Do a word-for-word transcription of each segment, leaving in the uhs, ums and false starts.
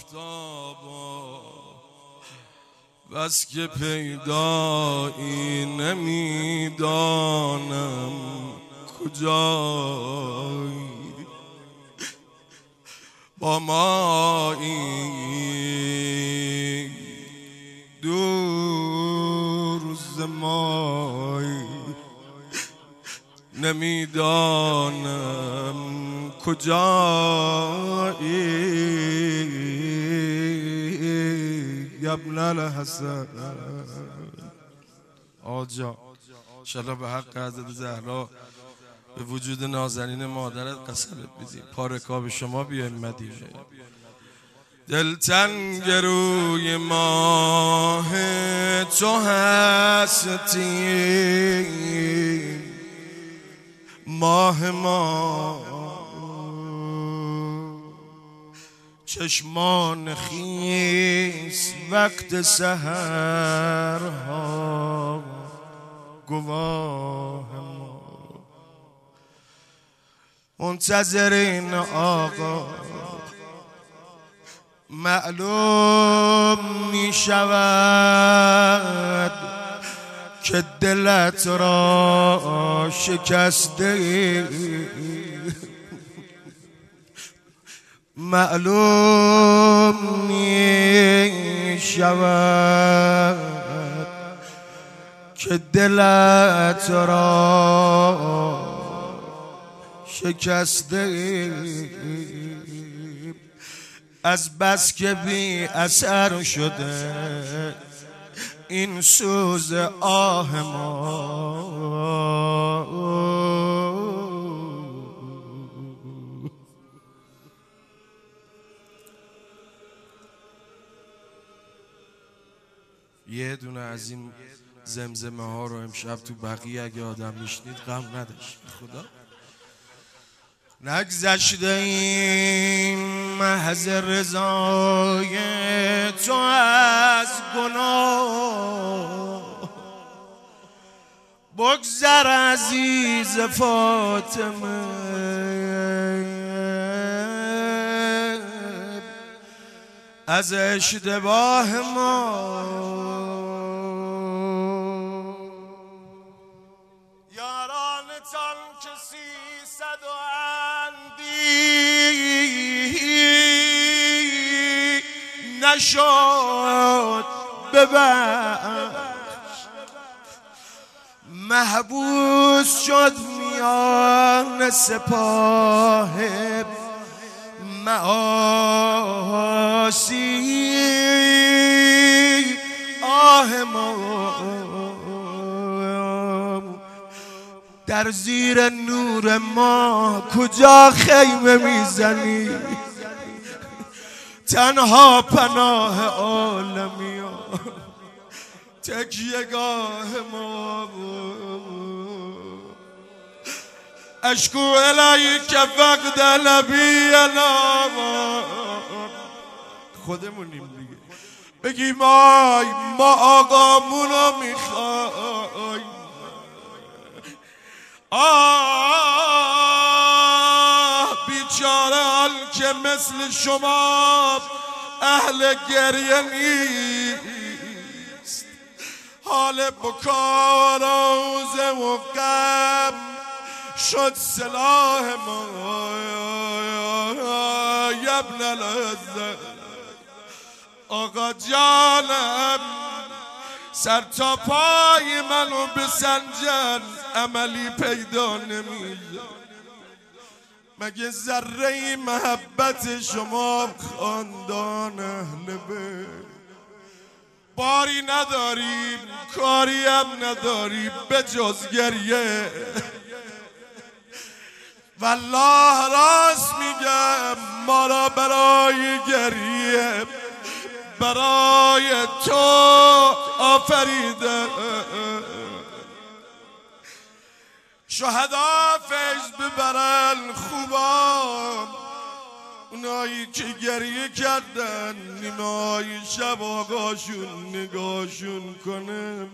آفتابا بس که پیدایی نمیدانم کجایی با مایی دور ز مایی نمیدانم کجایی ابن الحسن آجا انشالله به حق حضرت زهرا به وجود نازنین مادرت قسمت بدیم پا رکاب شما بیایم مدینه دلتنگ روی ماه تو هستی ماه ما چشمان خیس وقت سحرها گواه ما منتظرین آقا معلوم می شود که دلت را شکسته معلوم می شود که دلت را شکسته از بس که بی اثر شده این سوز آه ما یه دونه از این زمزمه ها رو امشب تو بقیه اگه آدم میشنید غم نداشت خدا نگذشته این محض رضای تو از گناه بگذر عزیز فاطمه از اشتباه ما یارانتان که سیصد و اندی نشد ببخش محبوس شد میان سپاه معاصی آه ما در زیر نور ما کجا خیمه میزنی تنها پناه عالمیان تکیهگاه ما اشکو الیک فقد نبینا خودمونیم دیگه بگی ما ما آقامونو میخوایم آه بیچاره حال که مثل شما اهل گریه نیست حال بکا روزه و غم شد سلاح ما ابن العزت آقا جانم سر تا پای منو بسنجن عملی پیدا نمیشه مگه ذره محبت شما خاندان اهل بیت باری نداریم کاری هم نداریم به جز گریه والله راست میگم ما را برای گریه برای تو آفریده شهدا فیض ببرن خوبان اونایی که گریه کردن نیمه های شب آقاشون نگاهشون کنم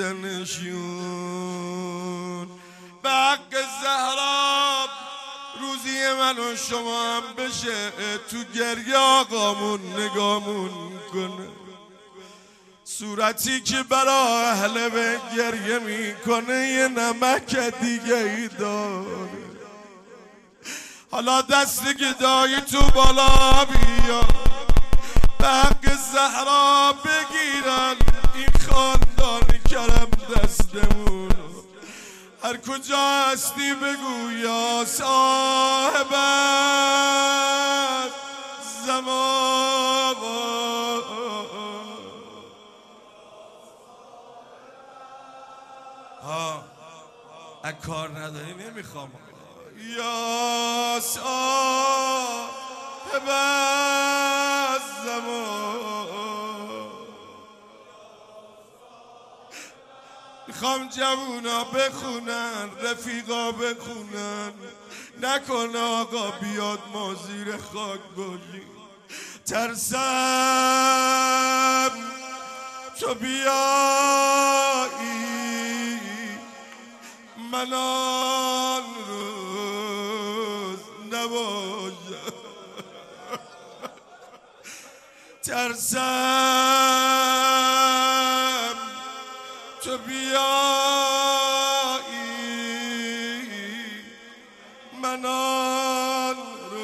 خریدنشون به حق زهرا روزی من و شما هم بشه تو گریه آقامون نگامون کنه، صورتی که برا اهل به گریه میکنه یه نمک دیگه ای داره. حالا دست گدایی تو بالا بیا، به حق زهرا بگیرن این خاندان کرم دستمون. هر کجا هستی بگو یا صاحب زمان. ها اگه کار نداری نمیخوام. یا صاحب زمان، میخوام جوونا بخونن رفیقا بخونن، نکن آقا بیاد ما زیر خاک باشیم. ترسم تو بیایی من آن روز نباشم. ترسم تو بیایی من آن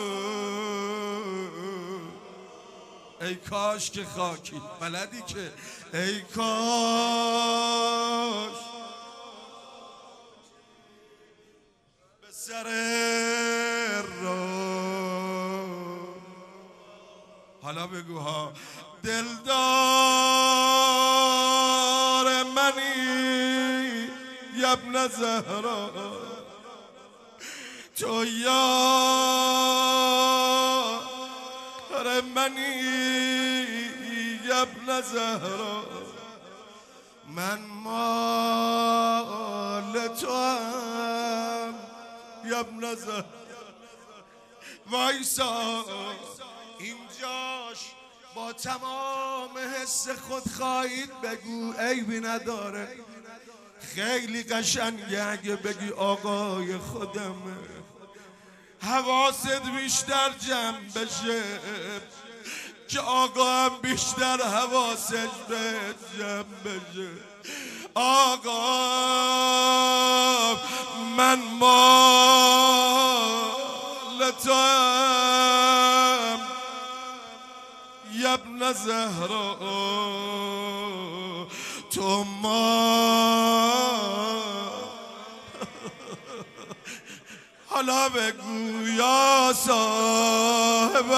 روز. ای کاش که خاکی بلدی که، ای کاش به سر راه. حالا بگو ها دلدار منی ابن زهرا، تو یار منی ابن زهرا، من مال تو هم ابن زهرا. وایسا اینجاش با تمام حس خود خواهید بگو عیبی نداره، خیلی قشنگه اگه بگی آقای خودمه. حواست بیشتر جمع بشه که آقا هم بیشتر حواسش به جمع بشه. آقا من مال تو هم ابن زهرا، تو ما. حالا بگو یا صاحب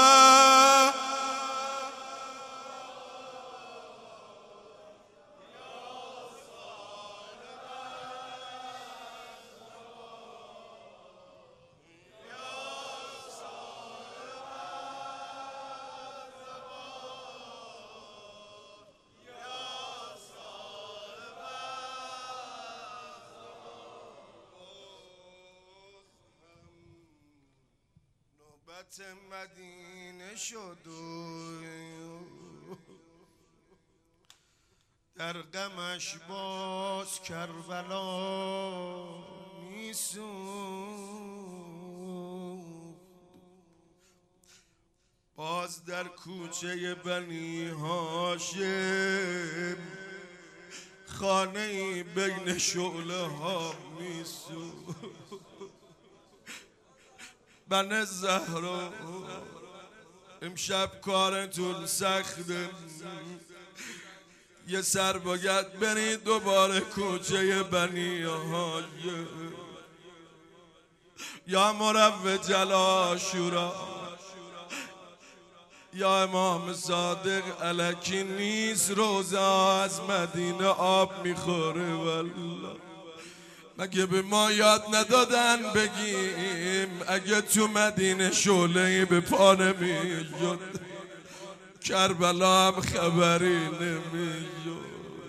مدینه شد در غمش باز کربلا میسوخت، باز در کوچه بنی هاشم خانه‌ای بین شعله ها میسوخت. بن زهرا امشب کارتون سخته، یه سر باید برید دوباره کوچه بنی هاشم. یا مروج العاشورا، یا امام صادق الکی نیست روزه از مدینه آب میخوره. والله مگه به ما یاد ندادن بگیم اگه تو مدینه شعله‌ای به پا نمیشد کربلا هم خبری نمیشد.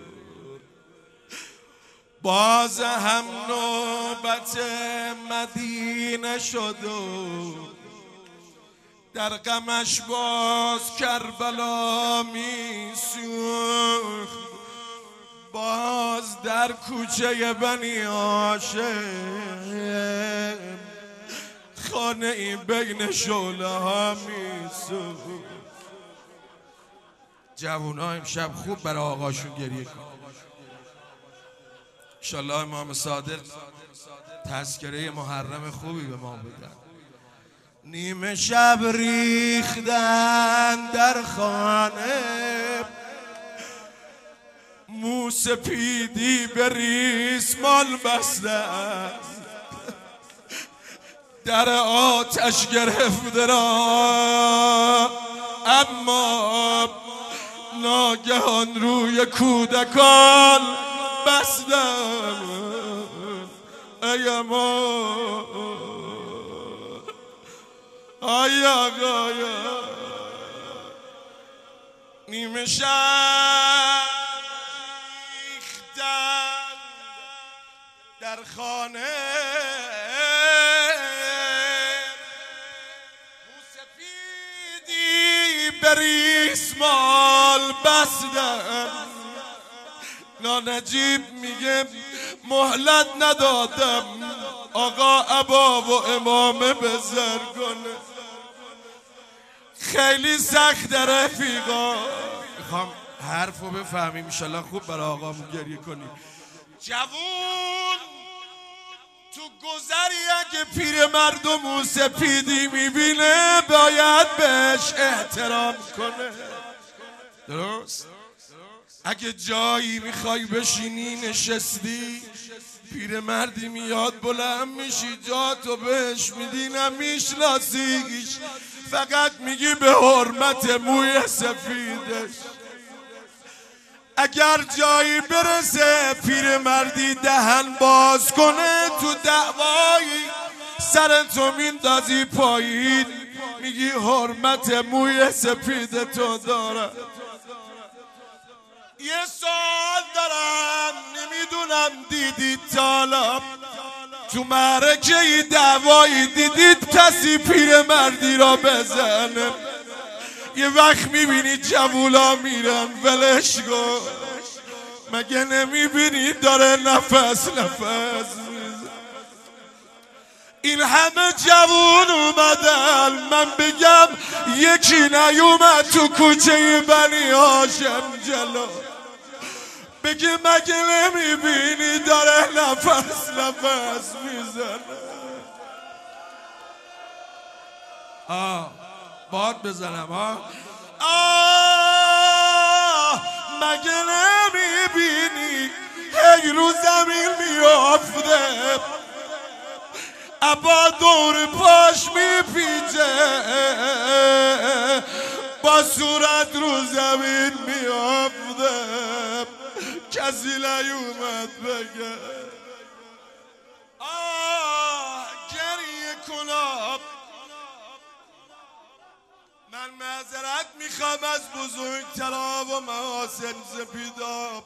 باز هم نوبت مدینه شد و در غمش باز کربلا میسوخت، باز در کوچه بنی هاشم خانه این بین شعله ها میسوز. جوونا امشب خوب برای آقاشون گریه کن. انشالله امام صادق تذکره محرم خوبی به ما بدن. نیمه شب ریختن در خانه، موسپیدی به ریسمان بسته، در آتش گرفته را، اما ناگهان روی کودکان بستم. ای اما ای آقایا، نیمه شب ریختن در خانه، موسپیدی به ریسمان بستم. نانجیب میگه مهلت ندادم آقا ابا و امامه بزر کنه، خیلی سخت رفیقا. میخوام حرفو بفهمیم انشالله خوب برای آقامون گریه کنیم. جوون تو گذری اگه پیر مردم موسپیدی میبینه باید بهش احترام کنه. درست؟ اگه جایی میخوای بشینی نشستی، پیر مردی میاد بلند میشی جاتو بهش میدی، نمیشناسیش، فقط میگی به حرمت موی سفیدش. اگر جایی برسه پیر مردی دهن باز کنه، تو دعوایی سرتو میندازی پایین، میگی حرمت موی سفید تو داره. یه سوال دارم، نمیدونم دیدید تالا تو معرکه دعوایی دیدید کسی پیر مردی را بزنه؟ یه وقت میبینید جوولا میرن ولش کن، مگه نمیبینید داره نفس نفس میزن؟ این همه جوون اومدن، من بگم یکی نیومد تو کوچه بنی هاشم جلو، بگه مگه نمیبینی داره نفس نفس میزنه؟ آه باد بزنم ها. آه مگه نمیبینی هی رو زمین میافته، ابا دور پاش میپیچه، با صورت رو زمین میافته، کسی نیومد بگه آه گریه کنم. من معذرت میخوام از بزرگترا و محاسن سپیدا،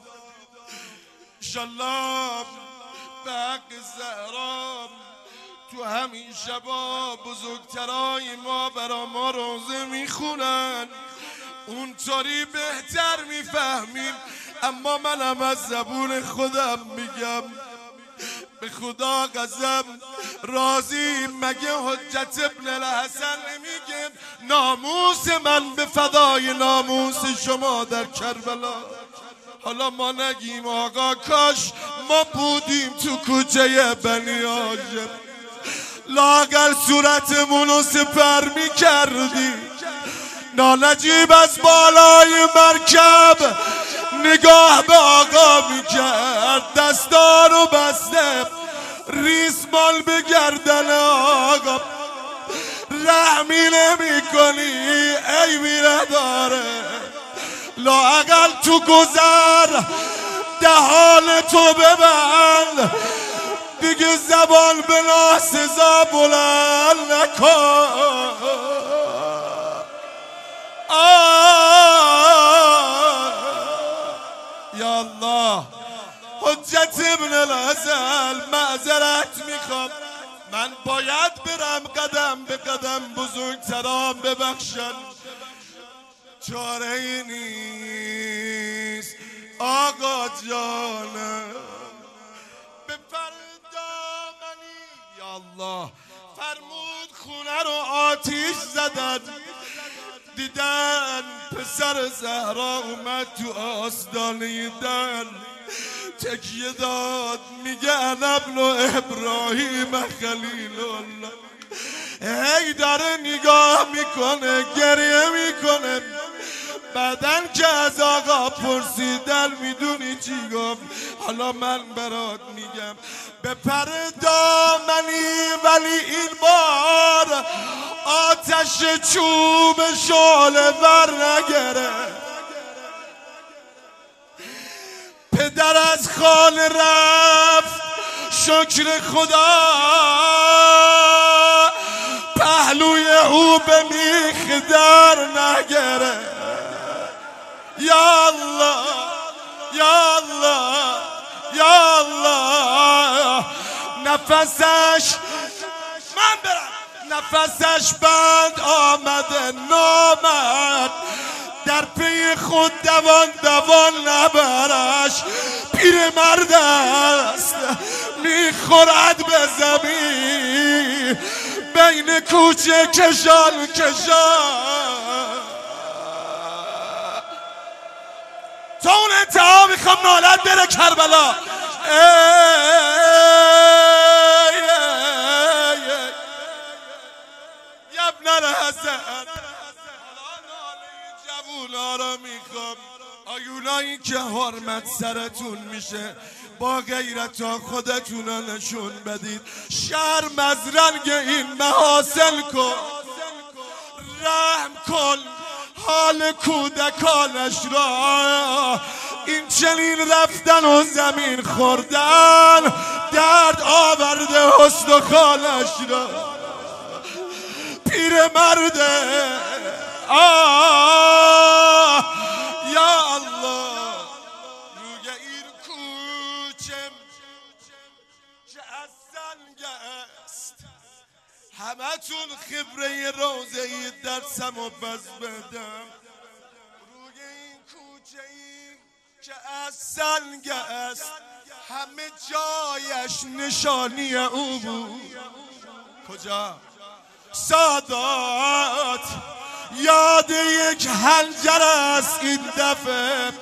انشالله به حق زهرا تو همین شبا بزرگترای ما برا ما روزه میخونن، اونطوری بهتر میفهمیم. اما منم از زبون خودم میگم، به خدا قسم راضی، مگه حجت ابن الحسن نمیگه ناموس من به فدای ناموس شما در کربلا؟ حالا ما نگیم آقا کاش ما بودیم تو کوچه بنی هاشم، لااقل صورتمونو سپر میکردیم. نانجیب از بالای مرکب نگاه به آقا میکرد، دستارو بسته ریسمال به گردن آقا، رحمی نمی کنی عیبی نداره، لااقل تو گذر دهان تو ببند، دیگه زبان به ناسزا بلند نکن. یا الله حجت ابن الحسن معذرت میخوام، من باید برم قدم به قدم، بزرگترام ببخشن، چاره ای نیست آقا جانم. به فردا منی یا الله فرمود آتیش زدن، دیدن پسر زهرا اومد تو آستانه در تکیه داد، میگه انا ابن ابراهیم خلیل الله. هی داره نگاه میکنه، گریه میکنه. بعدن که از آقا پرسیدن میدونی چی گفت؟ حالا من برات میگم. به پر دامنی ولی این بار آتش چوب شعله ور نگره. پدر از خانه رفت شکر خدا، پهلوی او به میخ در نگره. یا الله یا الله یا الله. نفسش من برم نفسش بند آمده نامد، در پی خود دوان دوان نبرش. پیرمرد است میخورد به زمین، بین کوچه کشان کشان. تا اون انتها میخوام نالت بره کربلا. یبنر حسن جوونا رو میخوام، آیونایی که حرمت سرتون میشه با غیرت ها خودتون رو نشون بدید. شرم از رنگ این محاسن کن، رحم کن حال کودکانش را. این چنین رفتن و زمین خوردن درد آورده حسن و خالش را. پیر مرده آه یا الله. روی این کوچه که از سنگ است، همه تون خبره روزه ای درسم و بز بدم. روی این کوچه ای که از سنگ است، همه جایش نشانی او بود. کجا؟ سادات یاد یک حنجر است این دفعه،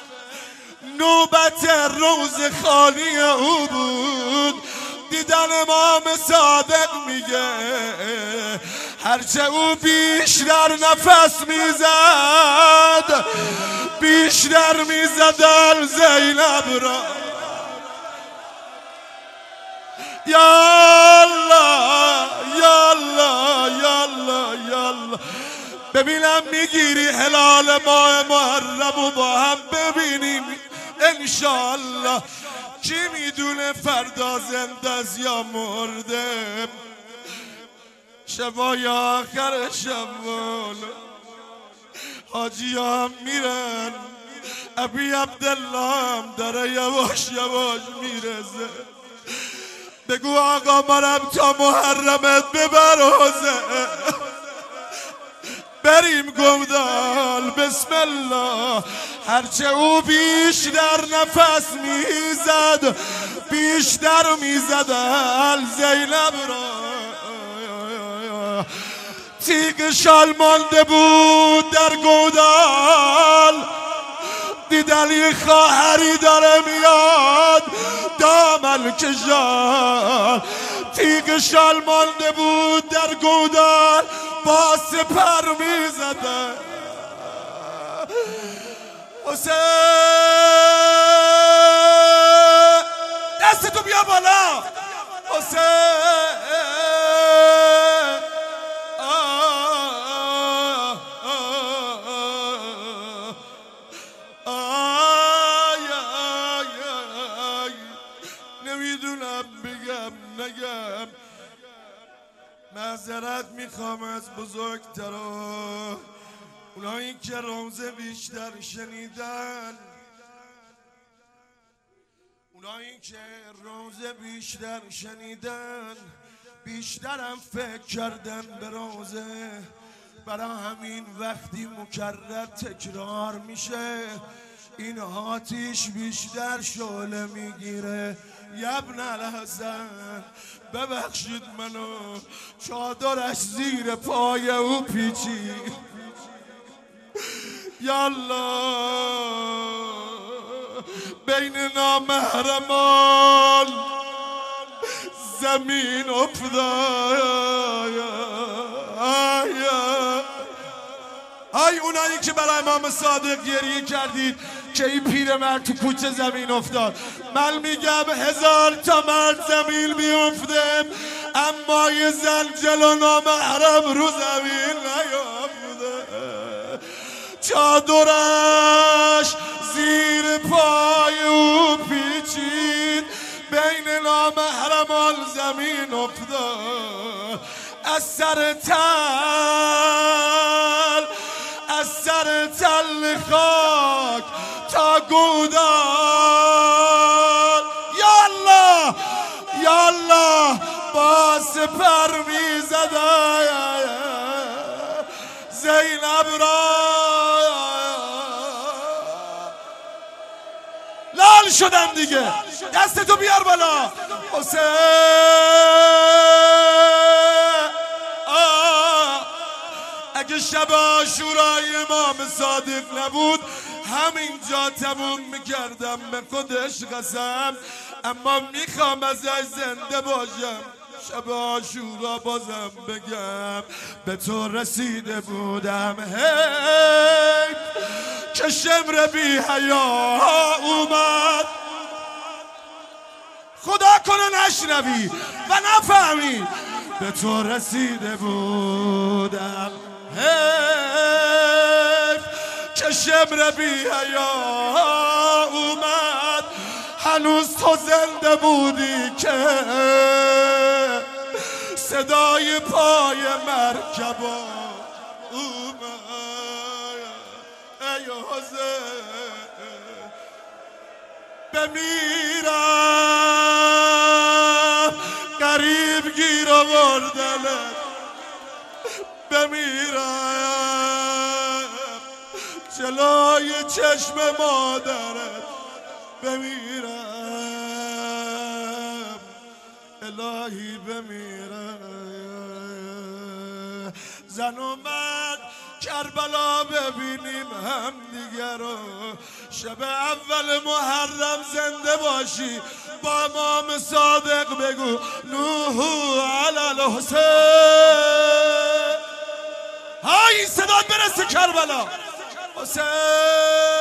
نوبت روز خالی او بود. دیدن امام صادق میگه هرچه او بیشتر نفس میزد بیشتر میزدن زینب را. یا الله یا الله یا الله یا الله. ببینم میگیری هلال ماه محرم و با هم ببینیم انشالله. کی میدونه فردا زنده است یا مرده؟ شبای آخر شوال حاجی هم میرن، ابی عبدالله هم داره یواش یواش میرزه. بگو آقا منم تا محرمت ببر حوزه، بریم گمدال بسم الله. هرچه او بیشتر نفس میزد بیشتر میزد زینب را. تیغ شال مانده بود در گودال، دیدن یه خواهری داره میاد دامن کشان. تیغ شال مانده بود در گودال، با سپر میزده. حسین دستتو بیا بالا. حسین نمیدونم بگم نگم. معذرت میخوام از بزرگترا، اونایی که روزه بیشتر شنیدن، اونایی که روزه بیشتر شنیدن بیشترم فکر کردن به روزه. برای همین وقتی مکرر تکرار میشه این آتیش بیشتر شعله میگیره. یبن الحسن ببخشید منو، چادرش زیر پای او پیچید. یالله بین نامحرمان زمین افتاد. های اونایی که برای امام صادق گریه کردید که این پیرمرد تو کوچه زمین افتاد، من میگم هزار تا مرد زمین میافته اما یه زن جلو نامحرم رو زمین نیافته. چادرش زیر پای او پیچید، بین نامحرمان زمین افتاد. از سر تل از سر تل خاک تا گودال، یا الله یا الله با سپر می زده زینب را. لال شدم دیگه، دستتو بیار بالا. حسین اگه شب عاشورای امام صادق نبود همینجا تموم میکردم به خودش قسم، اما میخوام ازش زنده باشم شب عاشورا بازم بگم به تو رسیده بودم. هی که شمر بی حیا اومد، خدا کنه نشنوی و نفهمی، به تو رسیده بودم. هی که شمر بی حیا اومد، هنوز تو زنده بودی که صدای پای مرکبا اومد. ای حسین بمیرم قریب گیر آوردنت، بمیرم جلوی چشم مادرت، بمیرم الهی بمیرم. زن و مرد کربلا ببینیم هم دیگر رو، شب اول محرم زنده باشی با امام صادق بگو نوح علی الحسین. های صدات برسه کربلا. حسین